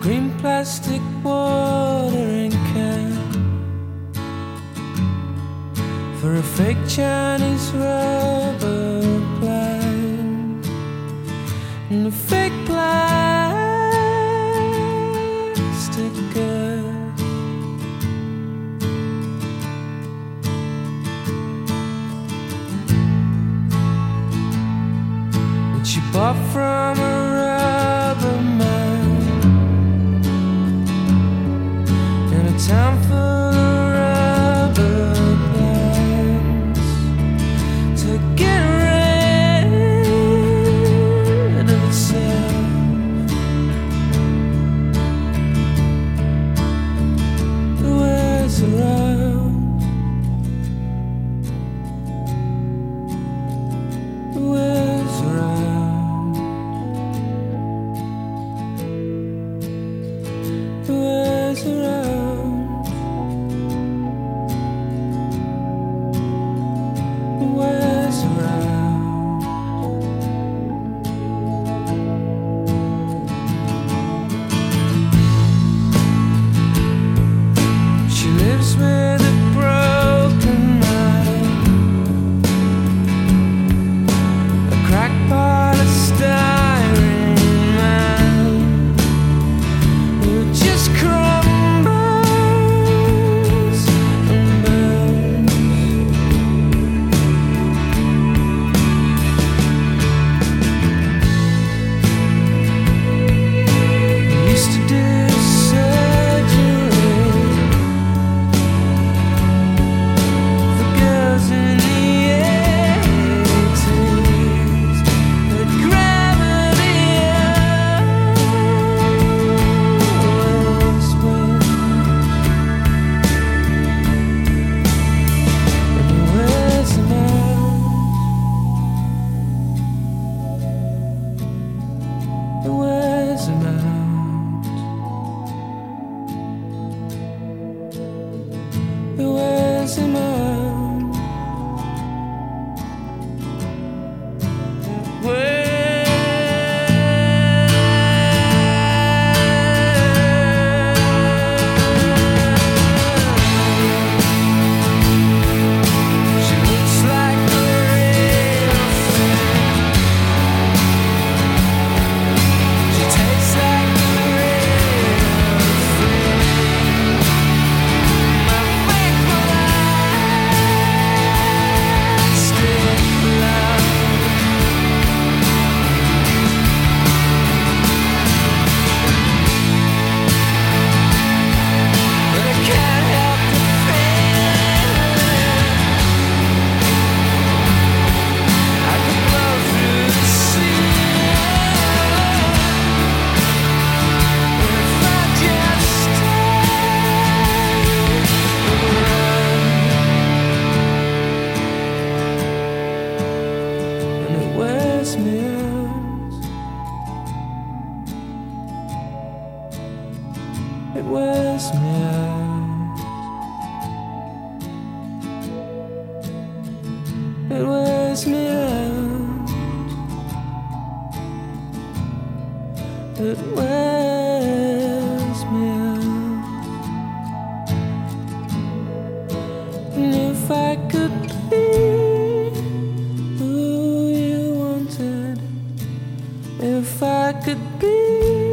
green plastic watering can for a fake Chinese rubber plant and a fake plastic girl. Which you bought from a rubber man in a town full of rubber plants to get rid of itself. It wears around. It wears around. It wears around. It wears around. She lives with a broken mind, a cracked polystyrene man who just crumbles and burns. He used to do surgery for girls in the 80s, but gravity always wins, and he wears them out. He wears them out. He wears them out. She looks like the real thing. She tastes like the real thing. My fake plastic love. But I can't help the feeling I could blow through the ceiling if I just stayed around. And it wears me out. It wears me out. It wears me out. It wears me out. And if I could be who you wanted, if I could be